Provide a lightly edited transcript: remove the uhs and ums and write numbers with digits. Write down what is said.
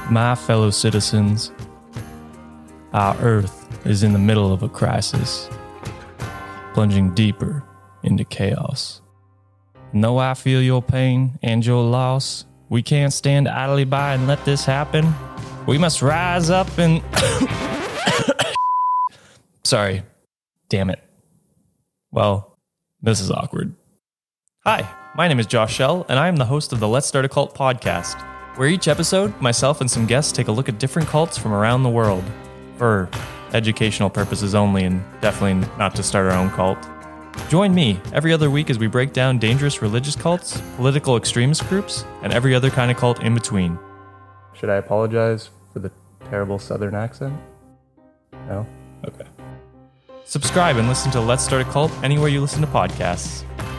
My fellow citizens, our Earth is in the middle of a crisis, plunging deeper into chaos. Though I feel your pain and your loss, we can't stand idly by and let this happen. We must rise up and... Sorry. Damn it. Well, this is awkward. Hi, my name is Josh Shell, and I am the host of the Let's Start a Cult podcast, where each episode, myself and some guests take a look at different cults from around the world. For educational purposes only, and definitely not to start our own cult. Join me every other week as we break down dangerous religious cults, political extremist groups, and every other kind of cult in between. Should I apologize for the terrible southern accent? No? Okay. Subscribe and listen to Let's Start a Cult anywhere you listen to podcasts.